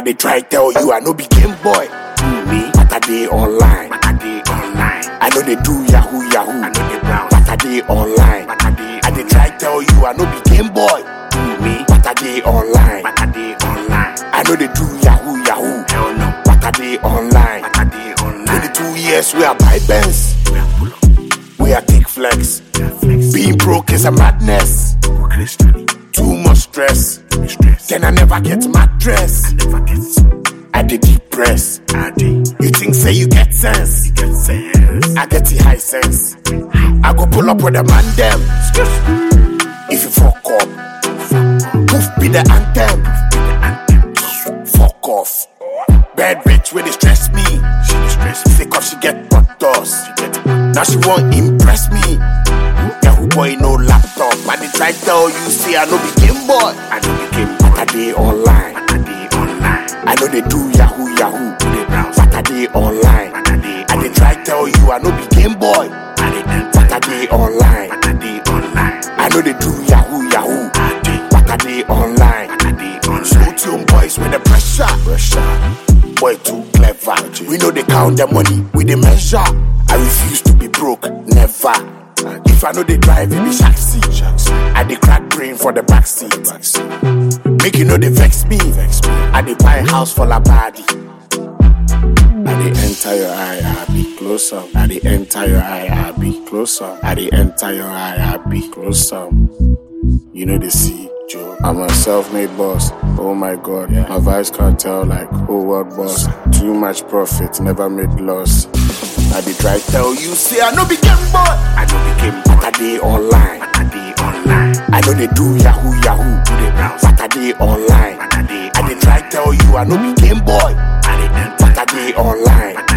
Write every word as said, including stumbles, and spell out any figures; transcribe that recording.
I dey try tell you I no be game boy. Me, but I dey online. But I dey online. I know they do Yahoo Yahoo. I know they brown. But I dey online. But I dey. I dey try tell you I no be game boy. Me, but I dey online. But I dey online. I know they do Yahoo Yahoo. Hell no. But I dey online. But I dey online. Twenty-two years we are buy Benz. We are take flex. Being broke is a madness. Too much stress. Then I never get mattress. I did depress. You think say you get sense? I get the high sense. I go pull up with a man them. If you fuck up, poof be the anthem. Fuck off. Bad bitch when they stress me. She stress me. Sick of she get butters. Now she won't impress me. Yahoo boy no laptop. I dey try tell you say I no be game boy. I no be game boy. But I dey online. But I dey online. I know they do Yahoo Yahoo. But I dey online. But I dey. I dey try tell you I no be game boy. But I dey online. But I dey online. I know they do Yahoo Yahoo. But I dey online. But I dey online. Slow tune boys with the pressure. Pressure. Boy too clever. We know they count the money. We dey measure. I refuse to be broke. Never. If I know they drive, it be shaxi. I dey crack brain for the backseat. Make you know they vex me. I dey buy house for la body. I dey enter your eye, I be closer. I dey enter your eye, I be closer. I dey enter your eye, I be closer. You know they see, Joe. I'm a self-made boss. Oh my God, yeah. My vice can't tell like whole world boss. Too much profit, never made loss. I dey try tell you, say I no be game boy. I no be game boy. But I dey online. But I dey online. I know they do Yahoo Yahoo. Do they browse? But I dey online. But I dey. I dey try tell you I no be game boy. I dey. But I dey online.